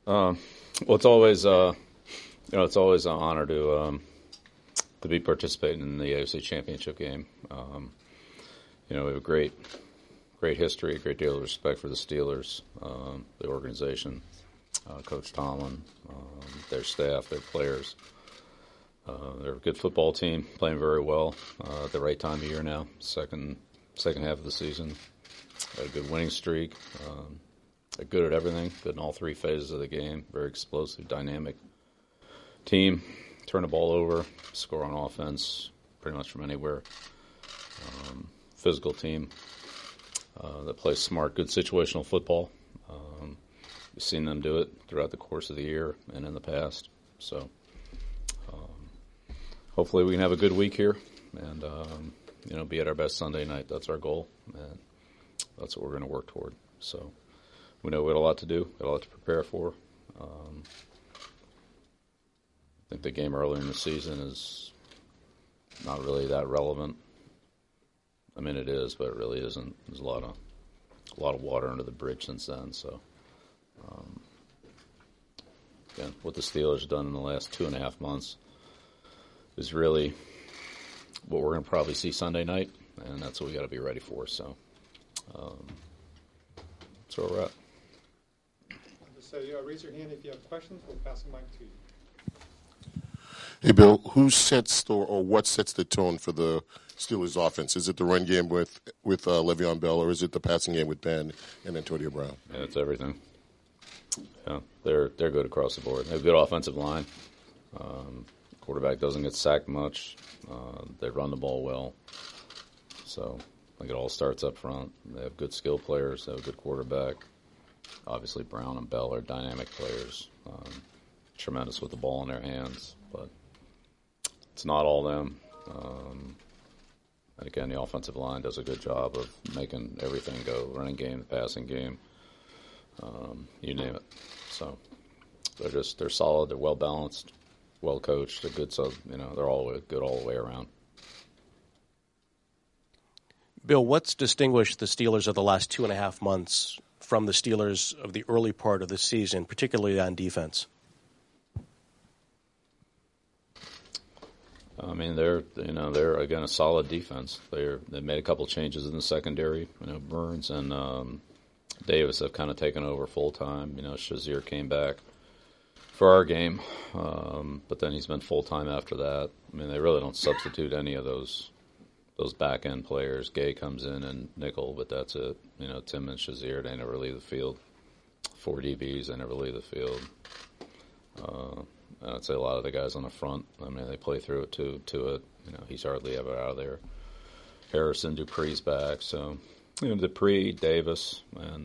Well, it's always an honor to be participating in the AFC Championship game. We have a great history, a great deal of respect for the Steelers, the organization, Coach Tomlin, their staff, their players. They're a good football team, playing very well at the right time of year now. Second half of the season, a good winning streak. They're good at everything, good in all three phases of the game. Very explosive, dynamic team. Turn the ball over, score on offense, pretty much from anywhere. Physical team that plays smart, good situational football. We've seen them do it throughout the course of the year and in the past. So hopefully we can have a good week here and be at our best Sunday night. That's our goal, and that's what we're going to work toward. So we know we got a lot to do, got a lot to prepare for. I think the game earlier in the season is not really that relevant. I mean, it is, but it really isn't. There's a lot of water under the bridge since then. So, again, what the Steelers have done in the last 2.5 months is really what we're going to probably see Sunday night, and that's what we got to be ready for. So, that's where we're at. So raise your hand if you have questions. We'll pass the mic to you. Hey, Bill, who sets or what sets the tone for the Steelers' offense? Is it the run game with Le'Veon Bell, or is it the passing game with Ben and Antonio Brown? Yeah, it's everything. Yeah, they're good across the board. They have a good offensive line. Quarterback doesn't get sacked much. They run the ball well. So I think it all starts up front. They have good skill players. They have a good quarterback. Obviously, Brown and Bell are dynamic players, tremendous with the ball in their hands, but it's not all them. And again, the offensive line does a good job of making everything go, running game, the passing game, you name it. So they're solid, they're well balanced, well coached, they're good. So they're all good all the way around. Bill, what's distinguished the Steelers of the last 2.5 months from the Steelers of the early part of the season, particularly on defense? I mean, they're again a solid defense. They made a couple changes in the secondary. Burns and Davis have kind of taken over full time. Shazier came back for our game, but then he's been full time after that. I mean, they really don't substitute any of those back end players. Gay comes in and nickel, but that's it. Tim and Shazier, they never leave the field. 4 DBs, they never leave the field. I'd say a lot of the guys on the front, I mean, they play through it to it. He's hardly ever out of there. Harrison, Dupree's back. So, Dupree, Davis, and,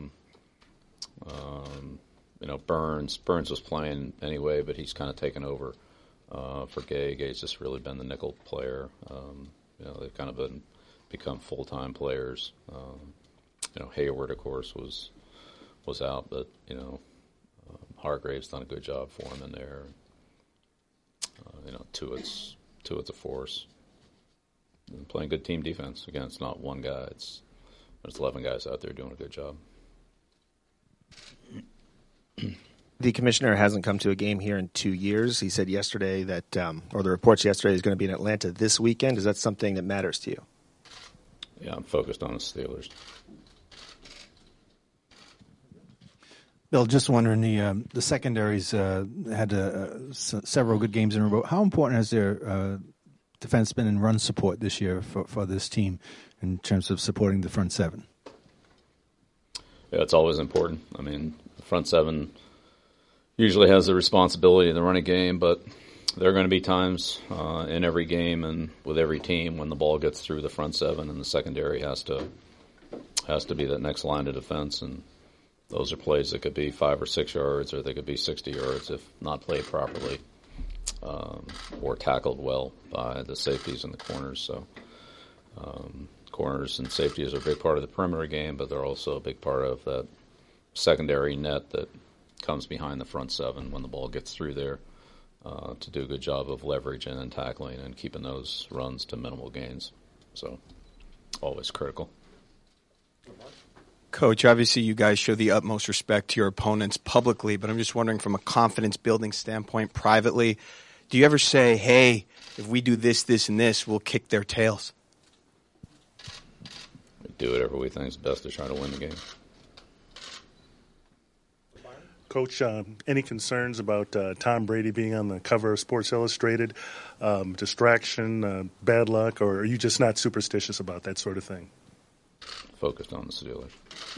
Burns. Burns was playing anyway, but he's kind of taken over for Gay. Gay's just really been the nickel player. They've kind of become full-time players. Hayward, of course, was out, but, Hargrave's done a good job for him in there. Tuitt's a force. And playing good team defense. Again, it's not one guy. There's 11 guys out there doing a good job. The commissioner hasn't come to a game here in 2 years. He said yesterday that, or the reports yesterday, he's going to be in Atlanta this weekend. Is that something that matters to you? Yeah, I'm focused on the Steelers. Bill, just wondering, the secondaries had several good games in a row. How important has their defense been in run support this year for this team in terms of supporting the front seven? Yeah, it's always important. I mean, the front seven usually has the responsibility in the running game, but there are going to be times in every game and with every team when the ball gets through the front seven and the secondary has to be that next line of defense. And those are plays that could be 5 or 6 yards, or they could be 60 yards if not played properly or tackled well by the safeties and the corners. So corners and safeties are a big part of the perimeter game, but they're also a big part of that secondary net that comes behind the front seven when the ball gets through there to do a good job of leveraging and tackling and keeping those runs to minimal gains. So always critical. Coach, obviously you guys show the utmost respect to your opponents publicly, but I'm just wondering from a confidence-building standpoint privately, do you ever say, hey, if we do this, this, and this, we'll kick their tails? We do whatever we think is best to try to win the game. Coach, any concerns about Tom Brady being on the cover of Sports Illustrated? Distraction, bad luck, or are you just not superstitious about that sort of thing? Focused on the Steelers.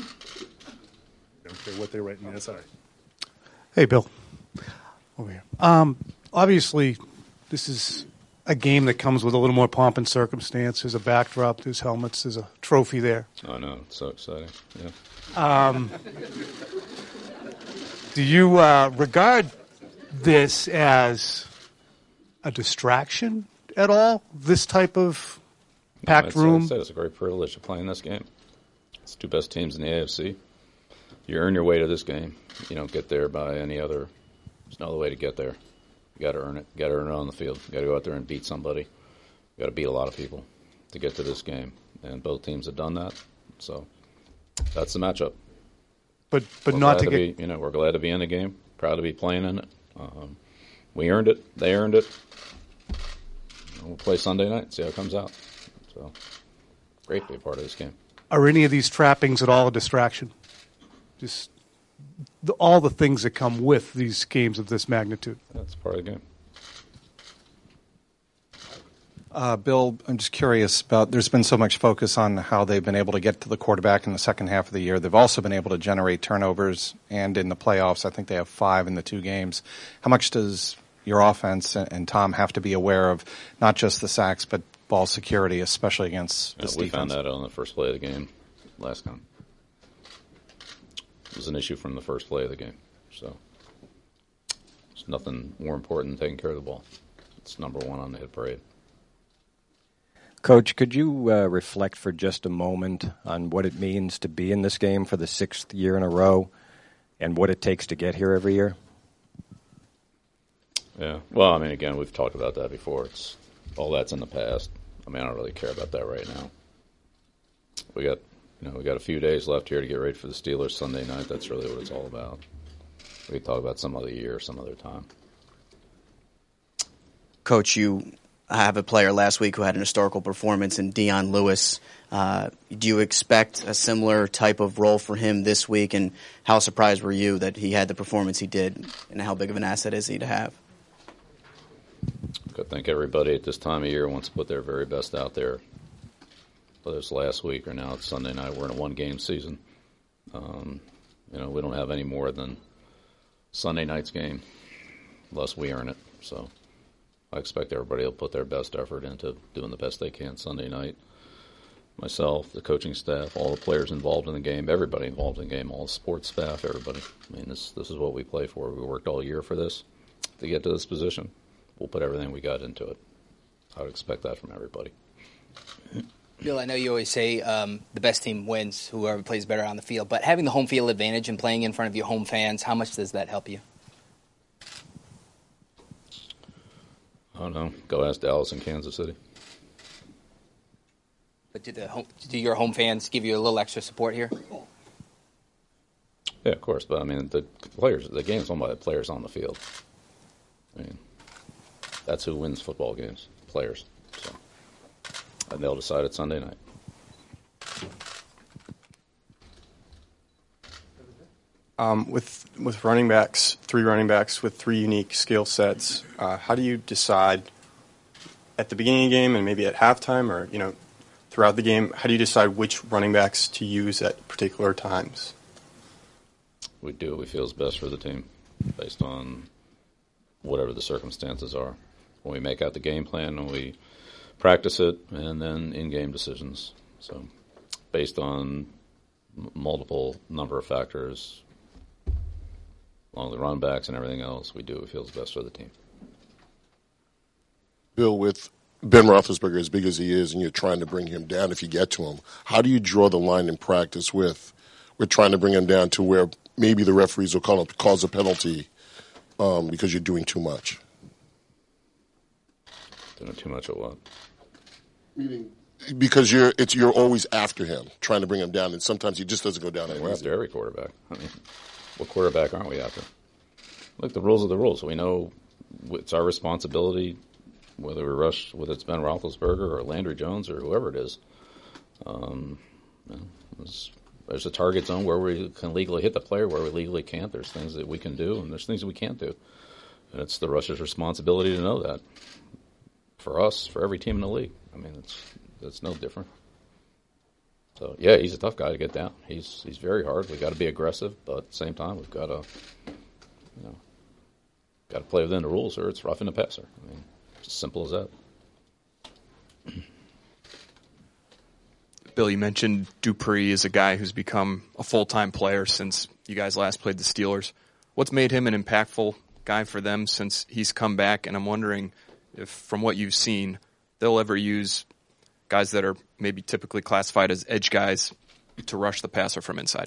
I don't care what they write in the SI. Hey, Bill. Over here. Obviously, this is a game that comes with a little more pomp and circumstance. There's a backdrop, there's helmets, there's a trophy there. Oh, no, it's so exciting. Yeah. Do you regard this as a distraction at all, this type of packed room? I said it's a great privilege to play in this game. It's the two best teams in the AFC. You earn your way to this game. You don't get there by any other. There's no other way to get there. You got to earn it. You got to earn it on the field. You got to go out there and beat somebody. You got to beat a lot of people to get to this game, and both teams have done that. So that's the matchup. But not to get. We're glad to be in the game. Proud to be playing in it. We earned it. They earned it. We'll play Sunday night. See how it comes out. So great to be a part of this game. Are any of these trappings at all a distraction? Just all the things that come with these games of this magnitude. That's part of the game. Bill, I'm just curious about, there's been so much focus on how they've been able to get to the quarterback in the second half of the year. They've also been able to generate turnovers, and in the playoffs, I think they have 5 in the 2 games. How much does your offense and Tom have to be aware of not just the sacks, but ball security, especially against this defense? We found that out on the first play of the game last time. It was an issue from the first play of the game. So there's nothing more important than taking care of the ball. It's number 1 on the hit parade. Coach, could you reflect for just a moment on what it means to be in this game for the 6th year in a row and what it takes to get here every year? Yeah. Well, I mean, again, we've talked about that before. It's all that's in the past. I mean, I don't really care about that right now. We got a few days left here to get ready for the Steelers Sunday night. That's really what it's all about. We can talk about some other year, some other time. Coach, you have a player last week who had an historical performance in Dion Lewis. Do you expect a similar type of role for him this week? And how surprised were you that he had the performance he did? And how big of an asset is he to have? I think everybody at this time of year wants to put their very best out there. Whether it's last week or now it's Sunday night, we're in a 1-game season. We don't have any more than Sunday night's game unless we earn it. So I expect everybody will put their best effort into doing the best they can Sunday night. Myself, the coaching staff, all the players involved in the game, everybody involved in the game, all the sports staff, everybody. I mean, this is what we play for. We worked all year for this to get to this position. We'll put everything we got into it. I would expect that from everybody. Bill, I know you always say the best team wins, whoever plays better on the field, but having the home field advantage and playing in front of your home fans, how much does that help you? I don't know. Go ask Dallas and Kansas City. But do your home fans give you a little extra support here? Yeah, of course. But, I mean, the game's won by the players on the field. I mean, that's who wins football games, players. So, and they'll decide it Sunday night. With running backs, 3 running backs with 3 unique skill sets, how do you decide at the beginning of the game and maybe at halftime or throughout the game? How do you decide which running backs to use at particular times? We do what we feel is best for the team, based on whatever the circumstances are. When we make out the game plan and we practice it, and then in-game decisions. So, based on multiple number of factors, along the run backs and everything else, we do what feels best for the team. Bill, with Ben Roethlisberger as big as he is, and you're trying to bring him down if you get to him, how do you draw the line in practice with trying to bring him down to where maybe the referees will cause a penalty because you're doing too much? Doing too much of what? Meaning, because you're always after him, trying to bring him down, and sometimes he just doesn't go down that We're easy. after every quarterback. I mean, what quarterback aren't we after? Look, the rules are the rules. We know it's our responsibility, whether we rush, whether it's Ben Roethlisberger or Landry Jones or whoever it is. There's a target zone where we can legally hit the player, where we legally can't. There's things that we can do, and there's things that we can't do. And it's the rusher's responsibility to know that. For us, for every team in the league. I mean, it's no different. So, yeah, he's a tough guy to get down. He's very hard. We've got to be aggressive, but at the same time, we've got to, got to play within the rules, or it's roughing the passer. I mean, it's as simple as that. Bill, you mentioned Dupree is a guy who's become a full-time player since you guys last played the Steelers. What's made him an impactful guy for them since he's come back? And I'm wondering if, from what you've seen, they'll ever use guys that are maybe typically classified as edge guys to rush the passer from inside.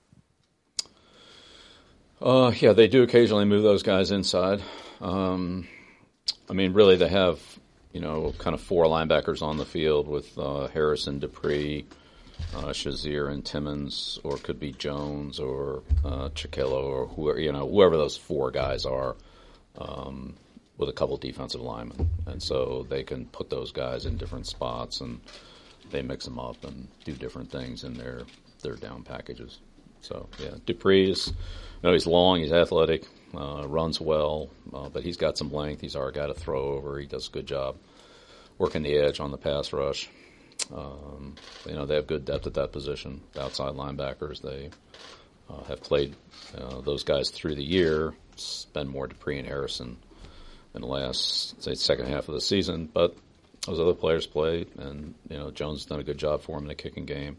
Yeah, they do occasionally move those guys inside. I mean, really, they have, kind of four linebackers on the field with Harrison, Dupree, Shazier, and Timmons, or it could be Jones or Chiquillo or whoever those four guys are, with a couple defensive linemen. And so they can put those guys in different spots, and they mix them up and do different things in their down packages. So, yeah, Dupree is, he's long, he's athletic, runs well, but he's got some length. He's our guy to throw over. He does a good job working the edge on the pass rush. They have good depth at that position. The outside linebackers, they have played those guys through the year. It's been more Dupree and Harrison in the last, second half of the season. But those other players played, and, Jones has done a good job for him in the kicking game.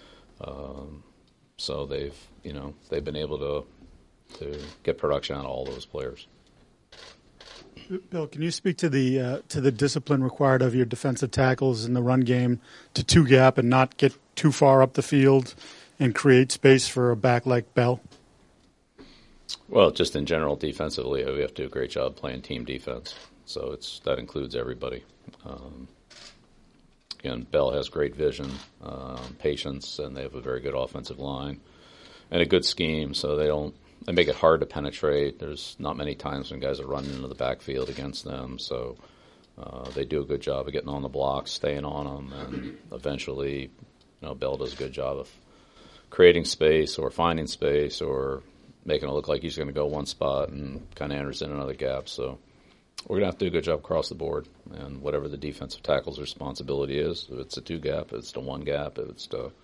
So they've been able to get production out of all those players. Bill, can you speak to the discipline required of your defensive tackles in the run game to two gap and not get too far up the field and create space for a back like Bell? Well, just in general, defensively, we have to do a great job playing team defense. So that includes everybody. Again, Bell has great vision, patience, and they have a very good offensive line and a good scheme. So they make it hard to penetrate. There's not many times when guys are running into the backfield against them. So they do a good job of getting on the blocks, staying on them, and eventually, Bell does a good job of creating space or finding space or making it look like he's going to go one spot and kind of enters in another gap. So we're going to have to do a good job across the board, and whatever the defensive tackle's responsibility is, if it's a two gap, if it's the one gap, if it's the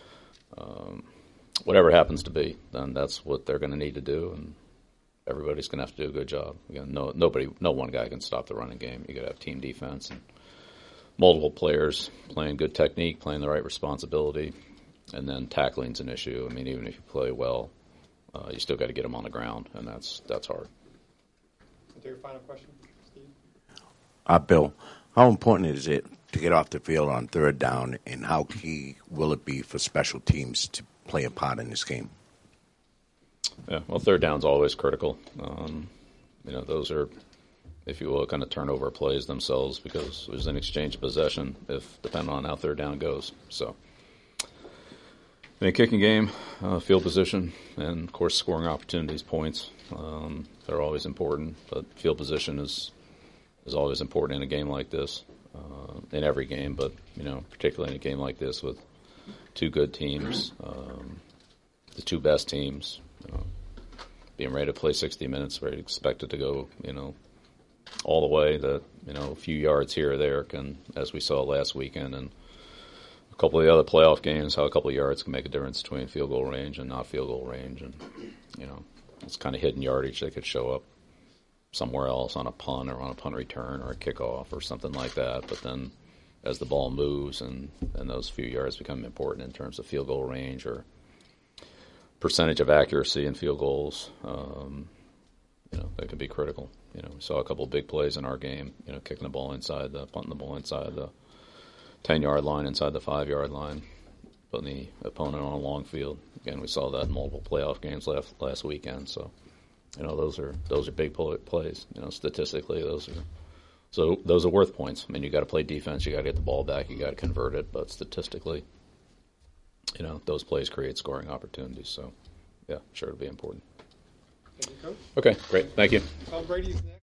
whatever it happens to be, then that's what they're going to need to do, and everybody's going to have to do a good job. Again, no one guy can stop the running game. You got to have team defense and multiple players playing good technique, playing the right responsibility, and then tackling's an issue. I mean, even if you play well, you still got to get them on the ground, and that's hard. Take your final question, Steve. Bill, how important is it to get off the field on third down, and how key will it be for special teams to play a part in this game? Yeah, well, third down's always critical. Those are, if you will, kind of turnover plays themselves because there's an exchange of possession depending on how third down goes. So, in a kicking game, field position, and of course scoring opportunities, points, they're always important. But field position is always important in a game like this, in every game, but particularly in a game like this with two good teams, the two best teams, being ready to play 60 minutes, ready to expect it to go, all the way. That a few yards here or there can, as we saw last weekend, and a couple of the other playoff games, how a couple of yards can make a difference between field goal range and not field goal range, and it's kind of hidden yardage that could show up somewhere else on a punt or on a punt return or a kickoff or something like that. But then as the ball moves and those few yards become important in terms of field goal range or percentage of accuracy in field goals, that could be critical. We saw a couple of big plays in our game, kicking the ball inside, punting the ball inside the 10-yard line, inside the 5-yard line, putting the opponent on a long field. Again, we saw that in multiple playoff games last weekend. So, those are big plays. Statistically, those So those are worth points. I mean, you got to play defense, you got to get the ball back, you got to convert it. But statistically, those plays create scoring opportunities. So, yeah, sure, it'll be important. Thank you, Coach. Okay, great. Thank you. Tom Brady's next.